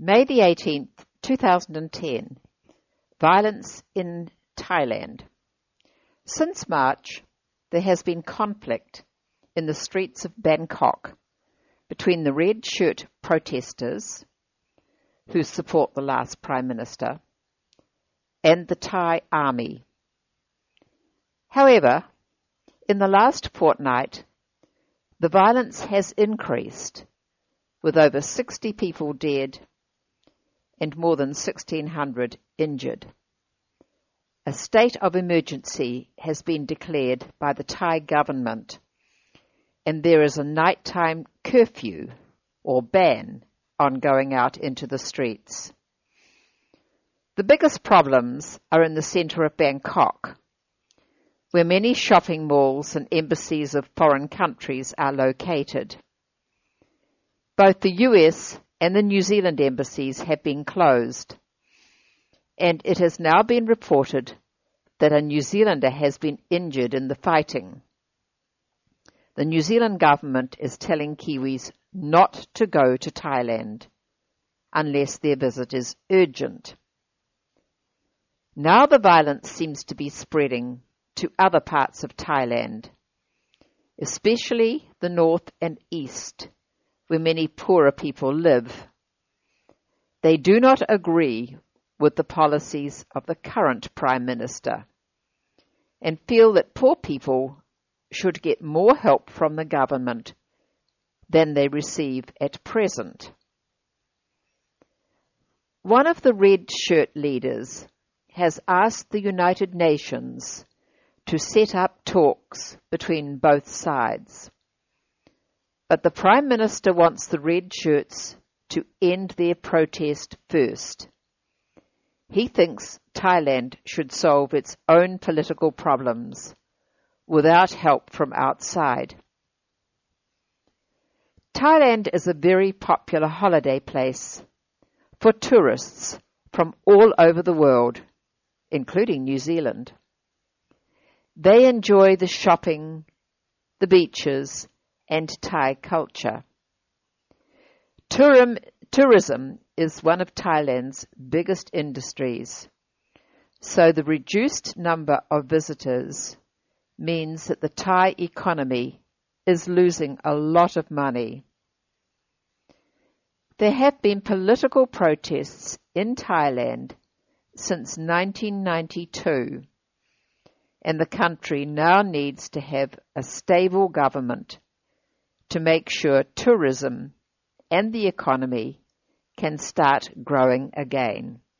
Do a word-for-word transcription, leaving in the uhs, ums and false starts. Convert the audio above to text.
May the eighteenth, two thousand ten. Violence in Thailand. Since March, there has been conflict in the streets of Bangkok between the red shirt protesters, who support the last Prime Minister, and the Thai army. However, in the last fortnight, the violence has increased, with over sixty people dead and more than sixteen hundred injured. A state of emergency has been declared by the Thai government, and there is a nighttime curfew or ban on going out into the streets. The biggest problems are in the centre of Bangkok, where many shopping malls and embassies of foreign countries are located. Both the U S and the New Zealand embassies have been closed, and it has now been reported that a New Zealander has been injured in the fighting. The New Zealand government is telling Kiwis not to go to Thailand unless their visit is urgent. Now the violence seems to be spreading to other parts of Thailand, especially the north and east, where many poorer people live. They do not agree with the policies of the current Prime Minister and feel that poor people should get more help from the government than they receive at present. One of the red shirt leaders has asked the United Nations to set up talks between both sides. But the Prime Minister wants the red shirts to end their protest first. He thinks Thailand should solve its own political problems without help from outside. Thailand is a very popular holiday place for tourists from all over the world, including New Zealand. They enjoy the shopping, the beaches, and Thai culture. Tourism, tourism is one of Thailand's biggest industries, so the reduced number of visitors means that the Thai economy is losing a lot of money. There have been political protests in Thailand since nineteen ninety-two, and the country now needs to have a stable government to make sure tourism and the economy can start growing again.